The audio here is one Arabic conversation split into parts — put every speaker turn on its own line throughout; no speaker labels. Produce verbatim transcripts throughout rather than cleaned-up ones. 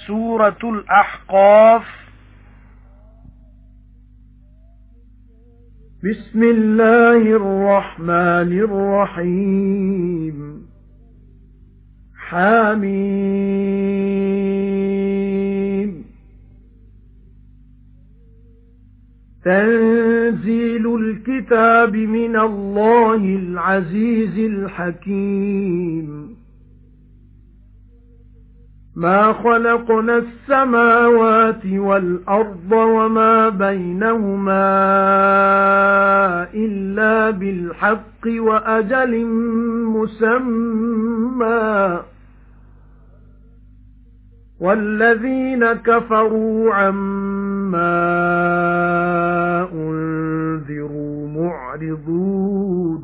سورة الأحقاف.
بسم الله الرحمن الرحيم. حميم. تنزيل الكتاب من الله العزيز الحكيم. ما خلقنا السماوات والأرض وما بينهما إلا بالحق وأجل مسمى، والذين كفروا عما أنذروا معرضون.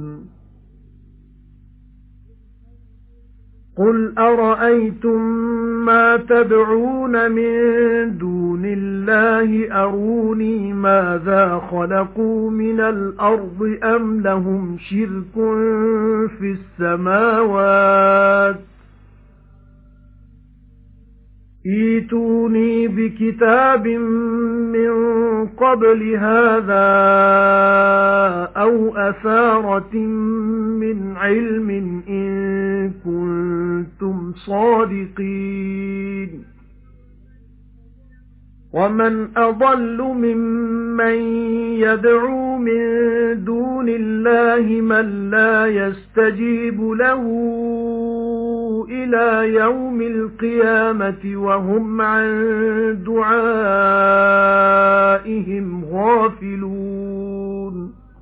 قل أرأيتم ما تدعون من دون الله أروني ماذا خلقوا من الأرض أم لهم شرك في السماوات ائتوني بكتاب من قبل هذا أو أثارة من علم إن كنتم صادقين. ومن أضل ممن يدعو من دون الله من لا يستجيب له إلى يوم القيامة وهم عن دعائهم غافلون.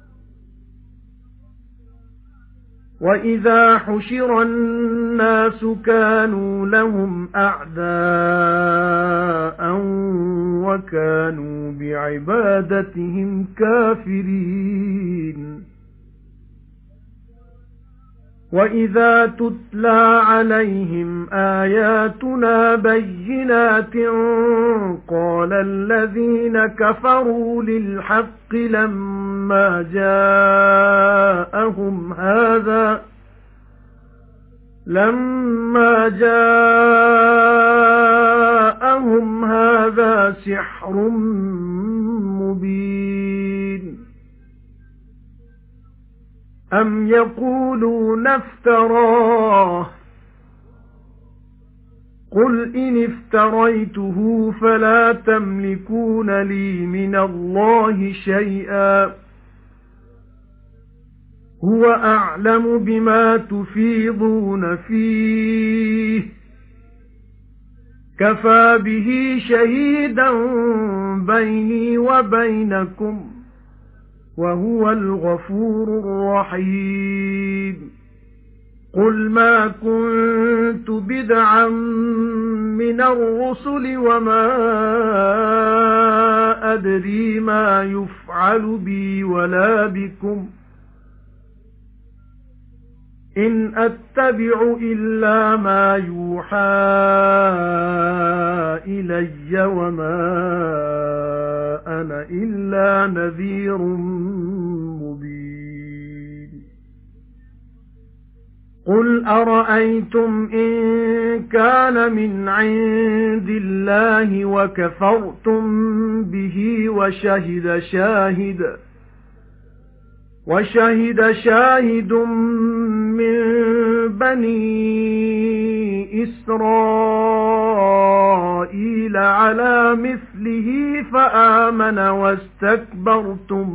وَإِذَا حُشِرَ النَّاسُ كَانُوا لَهُمْ أَعْدَاءً وَكَانُوا بِعِبَادَتِهِمْ كَافِرِينَ. وَإِذَا تُتْلَى عَلَيْهِمْ آيَاتُنَا بَيِّنَاتٍ قَالَ الَّذِينَ كَفَرُوا لِلْحَقِّ لَمَّا جَاءَهُمْ هَذَا لَمَّا جَاءَهُمْ هَذَا سِحْرٌ مُبِينٌ. أَمْ يَقُولُونَ افْتَرَاهُ قُلْ إِنِ افْتَرَيْتُهُ فَلَا تَمْلِكُونَ لِي مِنَ اللَّهِ شَيْئًا هُوَ أَعْلَمُ بِمَا تُفِيضُونَ فِيهِ كَفَى بِهِ شَهِيدًا بَيْنِي وَبَيْنَكُمْ وَهُوَ الْغَفُورُ الرَّحِيمُ. قُلْ مَا كُنتُ بِدْعًا مِنَ الرُّسُلِ وَمَا أَدْرِي مَا يُفْعَلُ بِي وَلَا بِكُمْ إِنْ أَتَّبِعُ إِلَّا مَا يُوحَى إِلَيَّ وَمَا أَنَا إِلَّا نَذِيرٌ مُبِينٌ. قُلْ أَرَأَيْتُمْ إِن كَانَ مِنْ عِندِ اللَّهِ وَكَفَرْتُمْ بِهِ وَشَهِدَ شَاهِدٌ وَشَهِدَ شَاهِدٌ مِّن بَنِي إِسْرَائِيلَ عَلَى مِثْلِهِ فَآمَنَ وَاسْتَكْبَرْتُمْ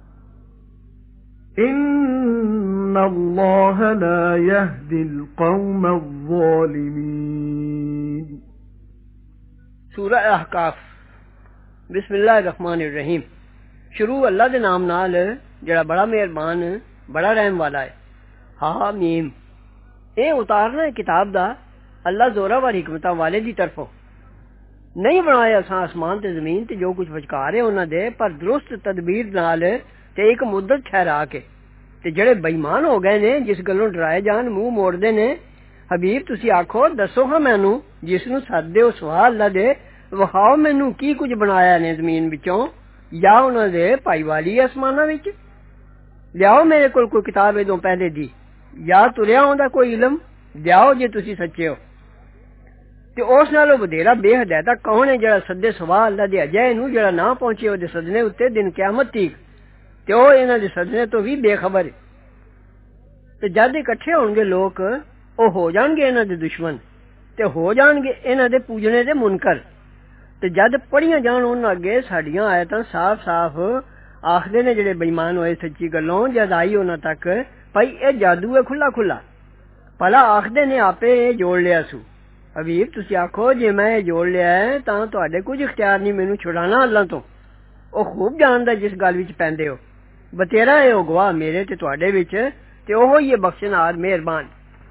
إِنَّ اللَّهَ لَا يَهْدِي الْقَوْمَ الظَّالِمِينَ.
سورہ احقاف. بسم اللہ الرحمن الرحیم. شروع اللہ دے نام نال جڑا بڑا مہربان بڑا رحم والا ہے. ہا میم. اے اتارنا ہے کتاب دا اللہ زورا وار حکمتاں والے دی طرفوں. نہیں بنایا اساں آسمان تے زمین تے جو کچھ وچکار ہے انہاں دے پر درست تدبیر نال تے ایک مدت ٹھہرا کے. تے جڑے بے ایمان ہو گئے نے جس گلوں ڈرائے جان منہ موڑ دے نے حبیب تسی آکھو دسو ہاں مینوں جس نوں سدے او سوال اللہ دے وخاؤ مینوں کی کچھ بنایا نے زمین وچوں یا انہاں دے پائی والی آسماناں وچ. لیاؤ میرے کول کوئی کتاب ادوں پہلے دی یا تریا ہوندا کوئی علم لیاؤ جے تسی سچے ہو. ते उस नालों वधेरा बेहदायता कौन है जेड़ा सदे सवा अल्लाह दे अजय नूं जेड़ा ना पहुंचे ओदे सदने उत्ते दिन क़यामत तक ते ओ इन्हां दे सदने तो भी बेखबर है। ते जद इकट्ठे होणगे लोक ओ हो जाणगे इन्हां दे दुश्मन ते हो जाणगे इन्हां दे पूजने दे मुनकर। ते जद पढ़ियां जाण उन्हां अगे साडियां आयतां साफ साफ आखदे ने जेड़े बेईमान होए सच्ची गल्लों जद आई उन्हां तक भाई ए जादू है खुला खुला भला आखदे ने आपे जोड़ लिया सू। हबीब तुसी आखो जे मैं जोड़ लिया है तां तुहाडे कुछ इख्तियार नहीं मैनू छुड़ाना अल्लाह तो। ओ खूब जानदा जिस गल विच पैंदे हो बतेरा है ओ गवाह मेरे ते तुहाडे विच ते ओहो ही बख्शनार मेहरबान।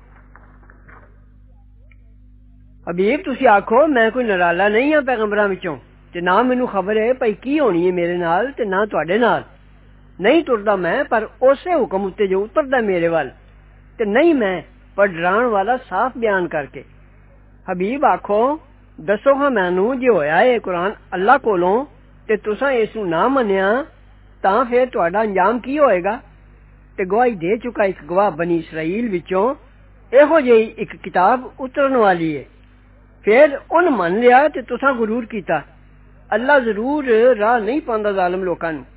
हबीब तुसी आखो मैं कोई नराला नहीं हां पैगंबरां विचों ते ना मैनू खबर है भई की होनी है मेरे नाल ते ना तुहाडे नाल। नहीं टुरदा मैं पर उसे हुक्म उत्ते जो उतरदा मेरे वल ते नहीं मैं पर डराण वाला साफ बयान करके। हबीब आखो दसो हां मैनू जे होया है कुरान अल्लाह कोलों ते तुसां इस नूं ना मन्निया तां फिर तुहाडा अंजाम की होएगा। ते गवाही दे चुका इक गवाह बनी इसराइल विचों इहो जेही इक किताब उतरन वाली है। फिर उन मन लिया ते तुसां गुरूर कीता। अल्लाह जरूर राह नहीं पांदा जालिम लोकां नूं।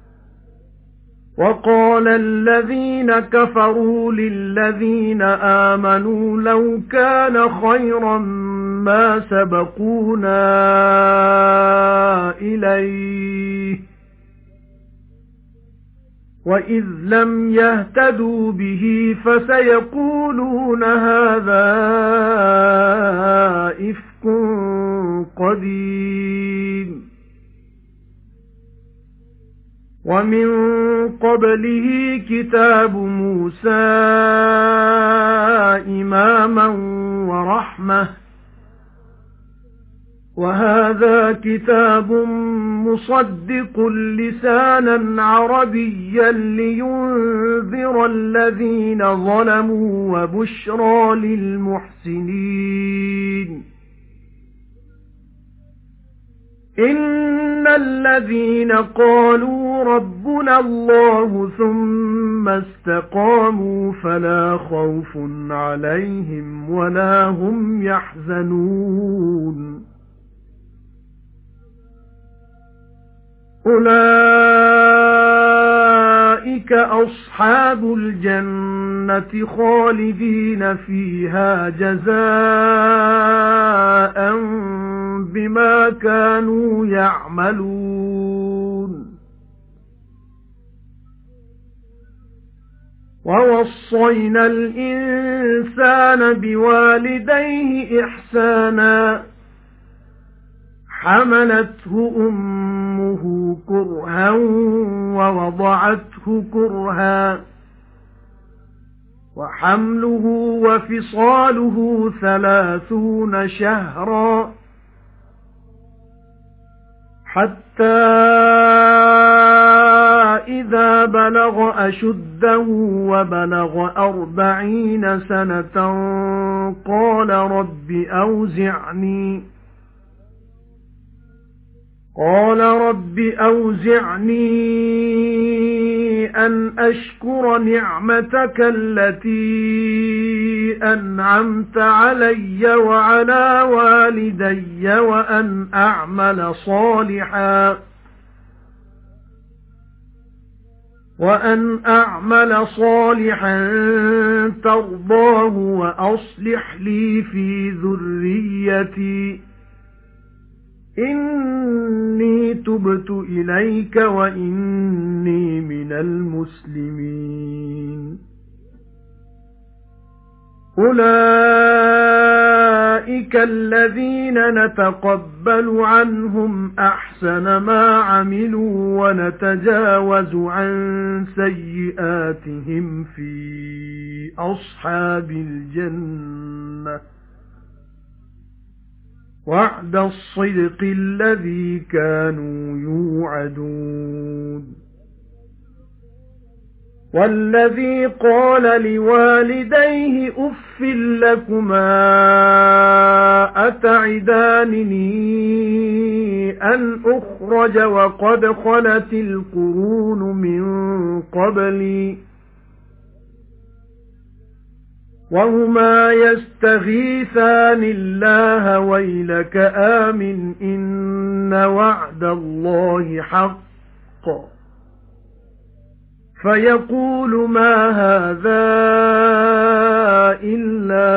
وقال الذين كفروا للذين آمنوا لو كان خيرا ما سبقونا إليه وإذ لم يهتدوا به فسيقولون هذا إفك قديم ومن قبله كتاب موسى إماما ورحمة وهذا كتاب مصدق لسانا عربيا لينذر الذين ظلموا وبشرى للمحسنين إن الذين قالوا ربنا الله ثم استقاموا فلا خوف عليهم ولا هم يحزنون أولئك أصحاب الجنة خالدين فيها جزاء بما كانوا يعملون ووصينا الإنسان بوالديه إحسانا حملته أمه كرها ووضعته كرها وحمله وفصاله ثلاثون شهرا حتى إذا بلغ أشده وبلغ أربعين سنة قال رب أوزعني قال رب أوزعني أن أشكر نعمتك التي أنعمت علي وعلى والدي وأن أعمل صالحا وأن أعمل صالحا ترضاه وأصلح لي في ذريتي إني تبت إليك وإني من المسلمين أولئك الذين نتقبل عنهم أحسن ما عملوا ونتجاوز عن سيئاتهم في أصحاب الجنة وعد الصدق الذي كانوا يوعدون والذي قال لوالديه أف لكما أتعدانني أن أخرج وقد خلت القرون من قبلي وهما يستغيثان الله ويلك آمن إن وعد الله حق فيقول ما هذا إلا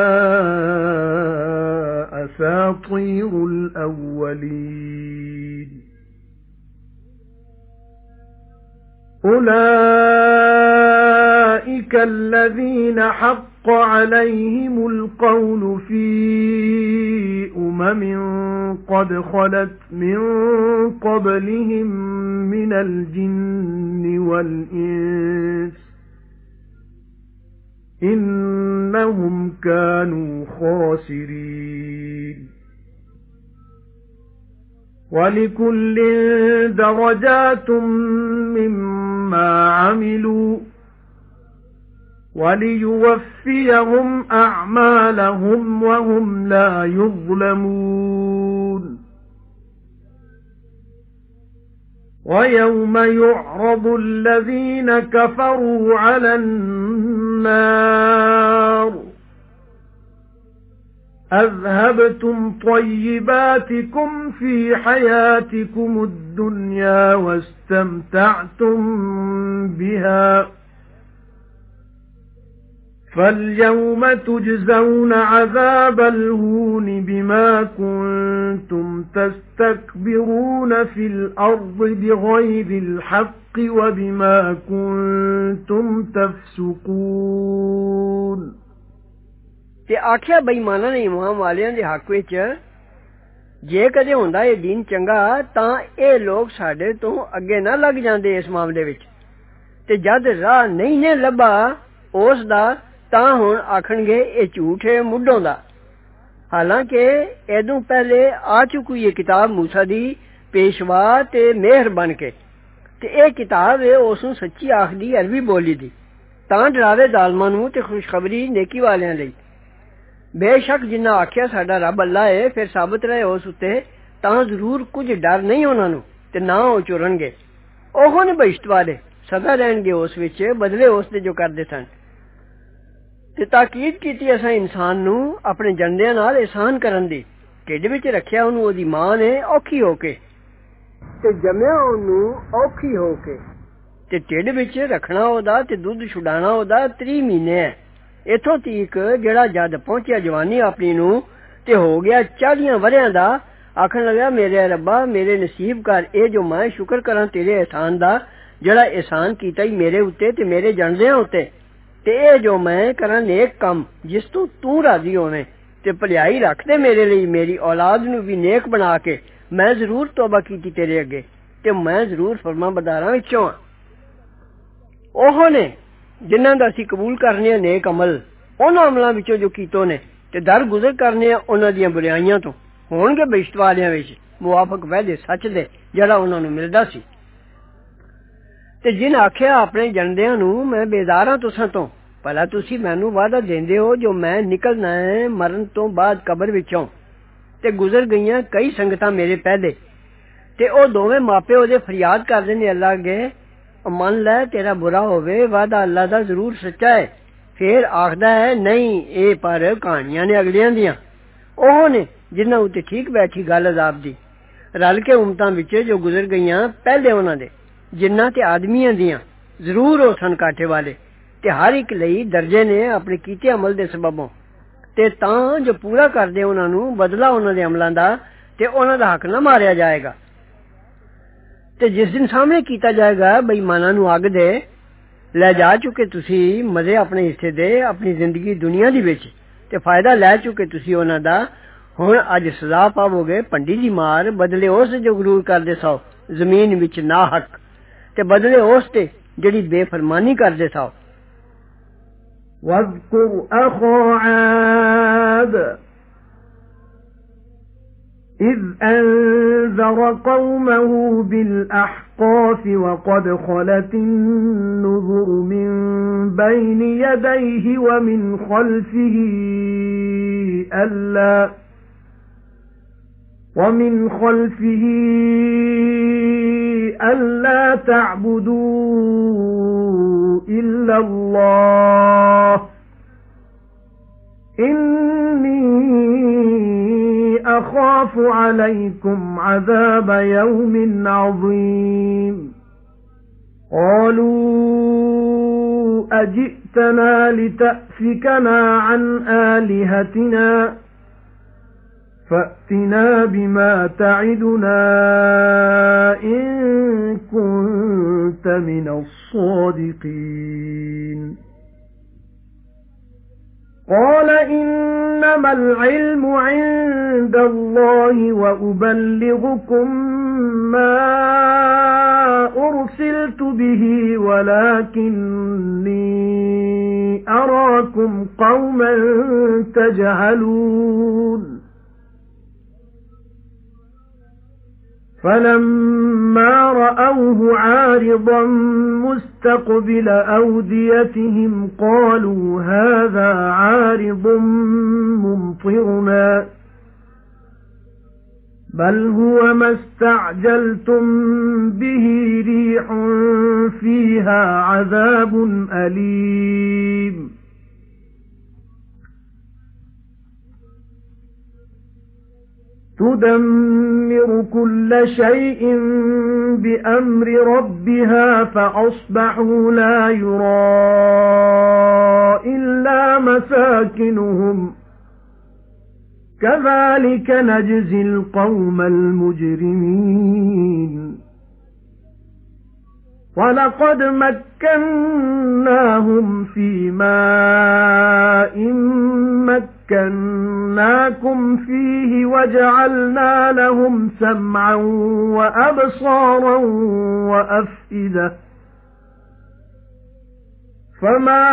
أساطير الأولين أولئك الذين حق عليهم القول في أمم قد خلت من قبلهم من الجن والإنس إنهم كانوا خاسرين وَلِكُلٍّ دَرَجَاتٌ مِّمَّا عَمِلُوا وَلِيُوَفِّيَهُمْ أَعْمَالَهُمْ وَهُمْ لَا يُظْلَمُونَ وَيَوْمَ يُعْرَضُ الَّذِينَ كَفَرُوا عَلَى النَّارِ أَذْهَبْتُمْ طَيِّبَاتِكُمْ فِي حَيَاتِكُمُ الدُّنْيَا وَاسْتَمْتَعْتُمْ بِهَا فَالْيَوْمَ تُجْزَوْنَ عَذَابَ الْهُونِ بِمَا كُنتُمْ تَسْتَكْبِرُونَ فِي الْأَرْضِ بِغَيْرِ الْحَقِّ وَبِمَا كُنتُمْ تَفْسُقُونَ
ਤੇ ਆਖਿਆ ਬੇਈਮਾਨਾਂ ਨੇ ਇਮਾਮ ਵਾਲਿਆਂ ਦੇ ਹੱਕ ਵਿੱਚ ਜੇ ਕਦੇ ਹੁੰਦਾ ਇਹ ਦੀਨ ਚੰਗਾ ਤਾਂ ਇਹ ਲੋਕ ਸਾਡੇ ਤੋਂ ਅੱਗੇ ਨਾ ਲੱਗ ਜਾਂਦੇ ਇਸ ਮਾਮਲੇ ਵਿੱਚ ਤੇ ਜਦ ਰਾਹ ਨਹੀਂ ਨੇ ਲੱਭਾ ਉਸ ਦਾ ਤਾਂ ਹੁਣ ਆਖਣਗੇ ਇਹ ਝੂਠ ਹੈ ਮੁੱਢੋਂ ਦਾ ਹਾਲਾਂਕਿ ਇਹਦੋਂ ਪਹਿਲੇ ਆ ਚੁੱਕੀ ਇਹ ਕਿਤਾਬ ਮੂਸਾ ਦੀ ਪੇਸ਼ਵਾ ਤੇ ਮਿਹਰ ਬਣ ਕੇ ਤੇ ਇਹ ਕਿਤਾਬ ਹੈ ਉਸ ਨੂੰ ਸੱਚੀ ਆਖਦੀ ਅਰਬੀ ਬੋਲੀ ਦੀ ਤਾਂ ਡਰਾਵੇ ਜ਼ਾਲਮਾਂ ਨੂੰ ਤੇ ਖੁਸ਼ਖਬਰੀ ਨੇਕੀ ਵਾਲਿਆਂ ਲਈ बेशक जिन्ना आख्या साडा रब अल्लाह है फिर साबित रहे उस उत्ते तां जरूर कुछ डर नहीं उन्हां नूं ते ना ओ चुरनगे ओह ने बहिश्त वाले सदा रहणगे उस विच बदले उस दे जो करदे सन ते ताकीद कीती असां इंसान नूं अपने जंदियां नाल एहसान करन दी ढिड विच रखिया ओनू ओदी मां ने औखी हो के ते जम्मिया ओनू औखी हो के ते ढिड विच रखना ओदा ते दुध छुडाना ओदा तीस महीने है इथों तक जेड़ा जद पहुंचिया जवानी अपनी नू ते हो गया चालियां वरियां दा आखन लगा मेरे रब्बा मेरे नसीब कर ए जो मैं शुक्र करां तेरे एहसान दा जेड़ा एहसान कीता ही मेरे उत्ते ते मेरे जणदियां उत्ते ते ए जो मैं करां नेक काम जिस तू तू राजी होवे ते भलाई रख दे मेरे लिए मेरी औलाद नू भी नेक बना के मैं जरूर तौबा कीती तेरे अगे ते मैं जरूर फरमाबरदारां विचों ओह ने जिन्हां दा असीं कबूल करने आ नेक अमल उन्हां अमलां विचों जो कीतो ने ते दर गुज़र करने आ उन्हां दीयां बुराइयां तो होणगे बेइश्त वालियां विच मुआफक वहदे सच दे जेड़ा उन्हां नूं मिलदा सी ते जिन आखिया अपने जणदियां नूं मैं बेदारां तुसां तो भला तुसीं मैनूं वादा देंदे हो जो मैं निकलना है मरण तो बाद कबर विचों ते गुज़र गईयां कई संगतां मेरे पहले ते ओ दोवें मापे ओहदे फरियाद करदे ने अल्लाह अगे मन लै तेरा बुरा होवे वादा अल्लाह दा जरूर सच्चा है फिर आखदा है नहीं ए पर कहानियां ने अगलियां दियां ओह ने जिन्हां उत्ते ठीक बैठी गल अजाब दी रल के उम्मतां विच जो गुजर गईयां पहले उन्हां दे जिन्हां ते आदमियां दियां जरूर ओ सन काटे वाले ते हर एक लई दर्जे ने अपने कीते अमल दे सबबों ते तां जो पूरा करदे उन्हां नूं बदला उन्हां दे अमलां दा ते उन्हां दा हक ना मारिया जाएगा ते जिस दिन सामने कीता जाएगा बेईमानां नूं अग दे ले जा चुके तुसी मजे अपने हिस्से दे अपनी जिंदगी दुनिया दी विच ते फायदा ले चुके तुसी उन्हां दा हुण अज सजा पावोगे भंडी दी मार बदले उस जो गुरूर करदे सो जमीन विच ना हक ते बदले उस ते जेड़ी बेफरमानी करदे सो
वज़कुर अखा आद إذ أنذر قومه بالأحقاف وقد خلت النذر من بين يديه ومن خلفه ألا ومن خلفه ألا تعبدوا إلا الله أخاف عليكم عذاب يوم عظيم قالوا أجئتنا لتأفكنا عن آلهتنا فأتنا بما تعدنا إن كنت من الصادقين قال إنما العلم عند الله وأبلغكم ما أرسلت به ولكني أراكم قوما تجهلون فَلَمَّا رَأَوْهُ عَارِضًا مُسْتَقْبِلَ أَوْدِيَتِهِمْ قَالُوا هَذَا عَارِضٌ مُمْطِرُنَا بَلْ هُوَ مَا اسْتَعْجَلْتُمْ بِهِ رِيحٌ فِيهَا عَذَابٌ أَلِيمٌ تُدَمِّرُ كُلَّ شَيْءٍ بِأَمْرِ رَبِّهَا فَأَصْبَحُوا لَا يُرَى إِلَّا مَسَاكِنُهُمْ كَذَلِكَ نَجْزِي الْقَوْمَ الْمُجْرِمِينَ وَلَقَدْ مَكَّنَّاهُمْ فِي مَاءٍ مَكَّنَّاكُمْ فِيهِ وَجَعَلْنَا لَهُمْ سَمْعًا وَأَبْصَارًا وَأَفْئِدَةً فَمَا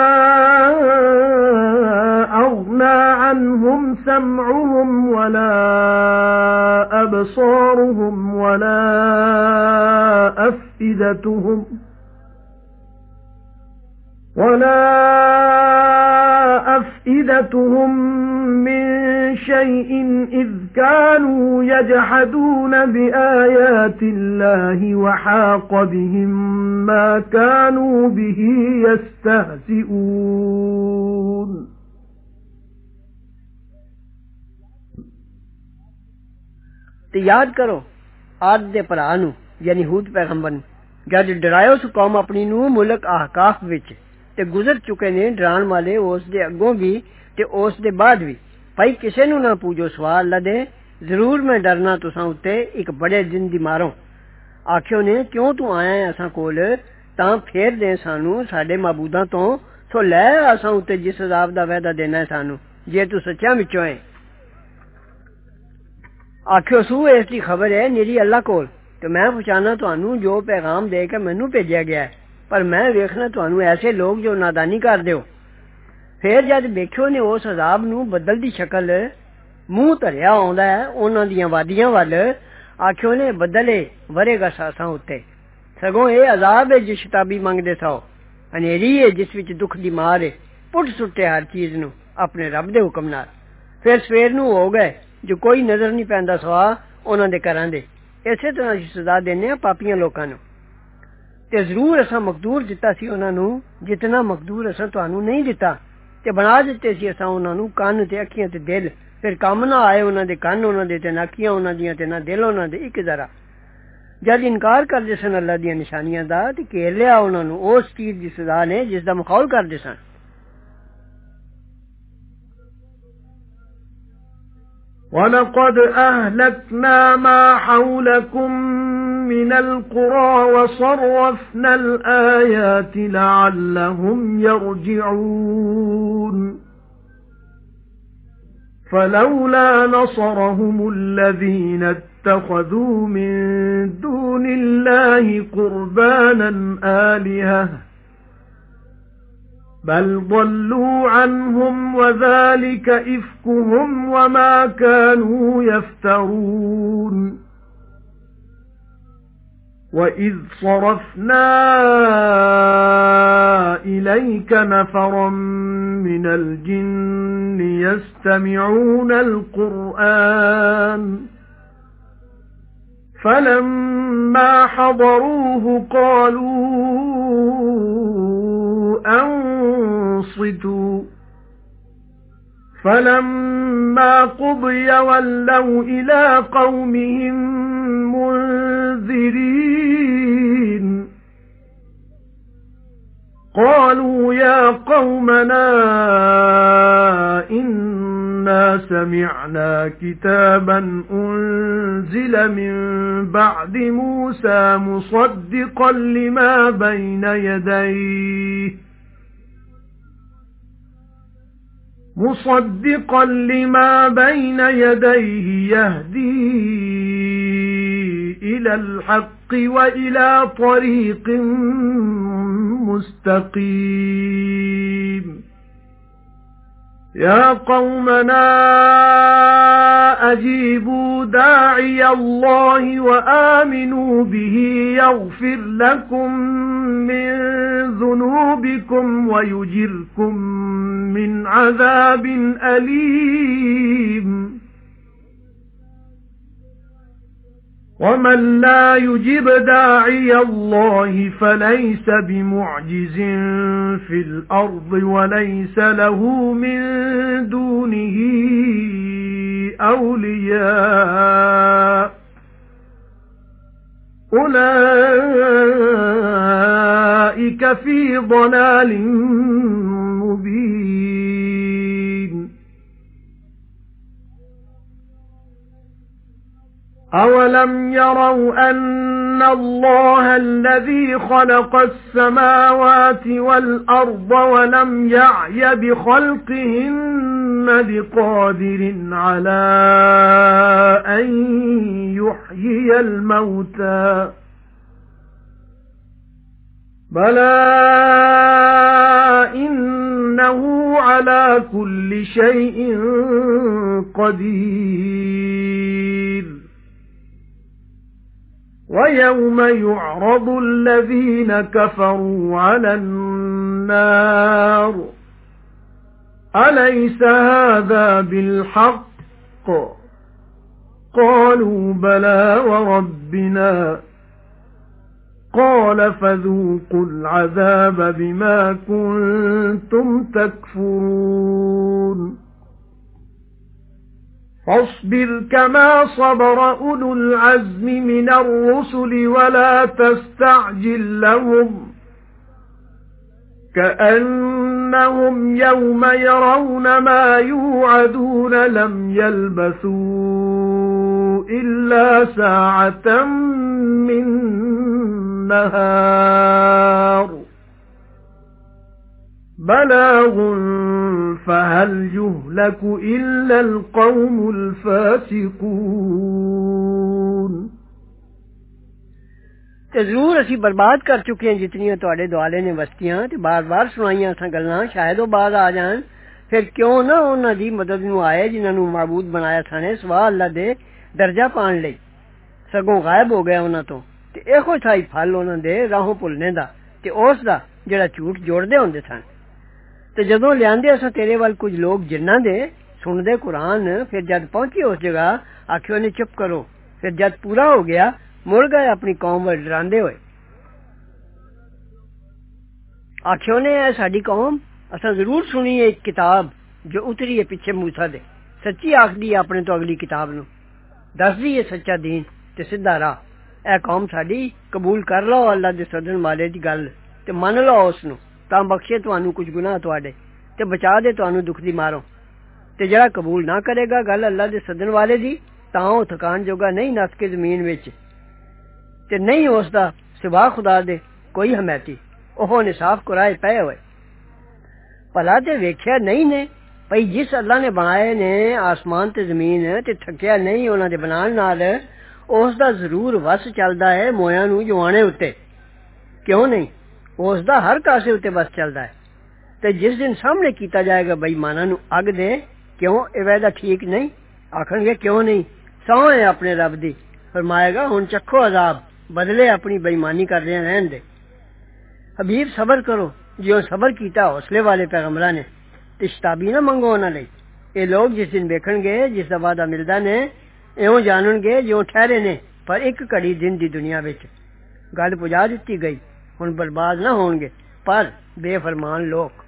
أَغْنَى عَنْهُمْ سَمْعُهُمْ وَلَا أَبْصَارُهُمْ وَلَا أَفْئِدَتُهُمْ وَلَا أَفْئِدَتُهُمْ مِنْ شَيْءٍ إِذْ كَانُوا يَجْحَدُونَ بِآيَاتِ اللَّهِ وَحَاقَ بِهِمْ مَا كَانُوا بِهِ يَسْتَهْزِئُونَ
ਤੇ ਯਾਦ ਕਰੋ ਆਦ ਦੇ ਭਰਾ ਨੂੰ ਯਾਨੀ ਹੂਦ ਪੈਗੰਬਰ ਨੂੰ ਜਦ ਡਰਾਇਓ ਉਸ ਕੌਮ ਆਪਣੀ ਨੂੰ ਮੁਲਕ ਆਹਕਾਫ ਵਿੱਚ ਤੇ ਗੁਜ਼ਰ ਚੁੱਕੇ ਨੇ ਡਰਾਉਣ ਵਾਲੇ ਉਸ ਦੇ ਅੱਗੋਂ ਵੀ ਤੇ ਉਸ ਦੇ ਬਾਅਦ ਵੀ ਭਾਈ ਕਿਸੇ ਨੂੰ ਨਾ ਪੂਜੋ ਸਵਾ ਅੱਲਾ ਦੇ ਜ਼ਰੂਰ ਮੈਂ ਡਰਨਾ ਤੁਸਾਂ ਉੱਤੇ ਇੱਕ ਬੜੇ ਦਿਨ ਦੀ ਮਾਰੋਂ ਆਖਿਓ ਨੇ ਕਿਉਂ ਤੂੰ ਆਇਆ ਹੈ ਅਸਾਂ ਕੋਲ ਤਾਂ ਫੇਰ ਦੇ ਸਾਨੂੰ ਸਾਡੇ ਮਾਬੂਦਾਂ ਤੋਂ ਸੋ ਲੈ ਅਸਾਂ ਉੱਤੇ ਜਿਸ ਅਜ਼ਾਬ ਦਾ ਵਾਅਦਾ ਦੇਣਾ ਹੈ ਸਾਨੂੰ ਜੇ ਤੂੰ ਸੱਚਿਆਂ ਵਿੱਚੋਂ ਹੈ ਆਖਿਓ ਸੂ ਇਸ ਦੀ ਖਬਰ ਹੈ ਮੇਰੀ ਅੱਲਾ ਕੋਲ ਤੇ ਮੈਂ ਪਹੁੰਚਾਣਾ ਤੁਹਾਨੂੰ ਜੋ ਪੈਗਾਮ ਦੇ ਕੇ ਮੈਨੂੰ ਭੇਜਿਆ ਗਿਆ ਹੈ ਪਰ ਮੈਂ ਵੇਖਣਾ ਤੁਹਾਨੂੰ ਐਸੇ ਲੋਕ ਜੋ ਨਾਦਾਨੀ ਕਰਦੇ ਹੋ ਫੇਰ ਜਦ ਵੇਖਿਓ ਨੇ ਉਸ ਅਜ਼ਾਬ ਨੂੰ ਬਦਲਦੀ ਸ਼ਕਲ ਮੂੰਹ ਧਰਿਆ ਆਉਂਦਾ ਹੈ ਉਹਨਾਂ ਦੀਆਂ ਵਾਦੀਆਂ ਵੱਲ ਆਖਿਓ ਨੇ ਬਦਲੇ ਵਰੇਗਾ ਸਾਸਾਂ ਉੱਤੇ ਸਗੋਂ ਇਹ ਅਜ਼ਾਬ ਹੈ ਜਿਸ ਸ਼ਤਾਬੀ ਮੰਗਦੇ ਸੋ ਹਨੇਰੀ ਹੈ ਜਿਸ ਵਿੱਚ ਦੁੱਖ ਦੀ ਮਾਰ ਹੈ ਪੁੱਟ ਸੁੱਟੇ ਹਰ ਚੀਜ਼ ਨੂੰ ਆਪਣੇ ਰੱਬ ਦੇ ਹੁਕਮ ਨਾਲ ਫਿਰ ਸਵੇਰ ਨੂੰ ਹੋ ਗਏ ਜੋ ਕੋਈ ਨਜ਼ਰ ਨਹੀਂ ਪੈਂਦਾ ਸਵਾ ਉਹਨਾਂ ਦੇ ਘਰਾਂ ਦੇ ਇਸੇ ਤਰ੍ਹਾਂ ਅਸੀਂ ਸਜ਼ਾ ਦਿੰਦੇ ਹਾਂ ਪਾਪੀਆਂ ਲੋਕਾਂ ਨੂੰ ਤੇ ਜ਼ਰੂਰ ਅਸਾਂ ਮਕਦੂਰ ਦਿੱਤਾ ਸੀ ਉਹਨਾਂ ਨੂੰ ਜਿਤਨਾ ਮਕਦੂਰ ਅਸਾਂ ਤੁਹਾਨੂੰ ਨਹੀਂ ਦਿੱਤਾ ਤੇ ਬਣਾ ਦਿੱਤੇ ਸੀ ਅਸਾਂ ਉਹਨਾਂ ਨੂੰ ਕੰਨ ਤੇ ਅੱਖੀਆਂ ਤੇ ਦਿਲ ਫਿਰ ਕੰਮ ਨਾ ਆਏ ਉਹਨਾਂ ਦੇ ਕੰਨ ਉਹਨਾਂ ਦੇ ਤੇ ਅੱਖੀਆਂ ਉਹਨਾਂ ਦੀਆਂ ਤੇ ਨਾ ਦਿਲ ਉਹਨਾਂ ਦੇ ਇੱਕ ਜ਼ਰਾ ਜਦ ਇਨਕਾਰ ਕਰਦੇ ਸਨ ਅੱਲਾ ਦੀਆਂ ਨਿਸ਼ਾਨੀਆਂ ਦਾ ਤੇ ਘੇਰ ਲਿਆ ਉਹਨਾਂ ਨੂੰ ਉਸ ਚੀਜ਼ ਦੀ ਸਜ਼ਾ ਨੇ ਜਿਸ ਦਾ ਮਖੌਲ ਕਰਦੇ ਸਨ
وَلَقَدْ أَهْلَكْنَا مَا حَوْلَكُمْ مِنَ الْقُرَى وَصَرَّفْنَا الْآيَاتِ لَعَلَّهُمْ يَرْجِعُونَ فَلَوْلَا نَصَرَهُمُ الَّذِينَ اتَّخَذُوا مِن دُونِ اللَّهِ قُرْبَانًا آلِهَةً بَلْ ضَلُّوا عَنْهُمْ وَذَلِكَ إِفْكُهُمْ وَمَا كَانُوا يَفْتَرُونَ وَإِذْ صَرَفْنَا إِلَيْكَ نَفَرًا مِنَ الْجِنِّ يَسْتَمِعُونَ الْقُرْآنَ فَلَمَّا حَضَرُوهُ قَالُوا أَنصِتُوا فلما قضي ولوا إلى قومهم منذرين قالوا يا قومنا إنا سمعنا كتابا أنزل من بعد موسى مصدقا لما بين يديه مصدقا لما بين يديه يهدي إلى الحق وإلى طريق مستقيم يا قومنا أجيبوا داعي الله وآمنوا به يغفر لكم من ذنوبكم ويجركم من عذاب أليم ومن لا يجب داعي الله فليس بمعجز في الأرض وليس له من دونه أولياء أولئك في ضلال مبين أَوَلَمْ يَرَوْا أَنَّ اللَّهَ الَّذِي خَلَقَ السَّمَاوَاتِ وَالْأَرْضَ وَلَمْ يَعْيَ بِخَلْقِهِنَّ بِقَادِرٍ عَلَى أَن يُحْيِيَ الْمَوْتَى بَلَى إِنَّهُ عَلَى كُلِّ شَيْءٍ قَدِيرٌ وَيَوْمَ يُعْرَضُ الَّذِينَ كَفَرُوا عَلَى النَّارِ أَلَيْسَ هَذَا بِالْحَقِّ قَالُوا بَلَى وَرَبِّنَا قَالَ فَذُوقُوا الْعَذَابَ بِمَا كُنتُمْ تَكْفُرُونَ فاصبر كما صبر أولو العزم من الرسل ولا تستعجل لهم كأنهم يوم يرون ما يوعدون لم يلبثوا إلا ساعة من نهار بلاغ فهل يهلك إلا القوم الفاسقون
تے ضرور اسی برباد کر چکے ہیں جتنیاں تواڈے دوالے نے بستیاں تے بار بار سنائیاں اساں گلاں شاید او باز آ جان پھر کیوں نہ انہاں دی مدد نو آئے جنہاں نو معبود بنایا تھا نے سوا اللہ دے درجہ پان لئی سگوں غائب ہو گیا انہاں تو تے ایہو تھائی پھل انہاں دے راہوں بھلنے دا تے اس دا جڑا جھوٹ جوڑدے ہوندے سن تے جدوں لیاندے اساں تیرے ول کچھ لوگ جنہاں دے سندے قرآن پھر جد پہنچے اس جگہ آکھیو نے چپ کرو پھر جد پورا ہو گیا مڑ گئے اپنی قوم ول ڈراندے ہوئے آکھیو نے اے ساڈی قوم اساں ضرور سنی ہے ایک کتاب جو اتری ہے پیچھے موسیٰ دے سچی آکھدی ہے اپنے تو اگلی کتاب نو دس دی ہے سچا دین تے سیدھا راہ اے قوم ساڈی قبول کر لو اللہ دے سدن والے دی گل تے من لو اس نو تاں بخشے تانوں کچھ گناہ تواڈے تے بچا دے تانوں دکھ دی مارو تے جڑا قبول نہ کرے گا گل اللہ دے سدن والے دی تاں او تھکان جوگا نہیں نس کے زمین وچ تے نہیں اس دا سوا خدا دے کوئی حمایتی اوہ نے صاف کرائے پے ہوئے بھلا تے ویکھیا نہیں نے بھئی جس اللہ نے بنائے نے آسمان تے زمین تے تھکیا نہیں انہاں دے بنان نال اس دا ضرور وس چلدا ہے مویاں نو جوانے اُتے کیوں نہیں اس دا ہر کاسے اُتے بس چلدا ہے تے جس دن سامنے کیتا جائے گا بے ایماناں نو اگ دے کیوں اے وعدہ ٹھیک نہیں آکھن گے کیوں نہیں سو ہے اپنے رب دی فرمائے گا ہن چکھو عذاب بدلے اپنی بے ایمانی کر رہے رہن دے حبیب صبر کرو جو صبر کیتا حوصلے والے پیغمبراں نے تے شتابی نہ منگو انہاں لئی اے لوگ جس دن ویکھن گے جس دا وعدہ ملدا نے ایوں جانن گے جو ٹھہرے نے پر ایک کڑی دن دی دنیا وچ گل پجا دتی گئی ہن برباد نہ ہون گے پر بے فرمان لوگ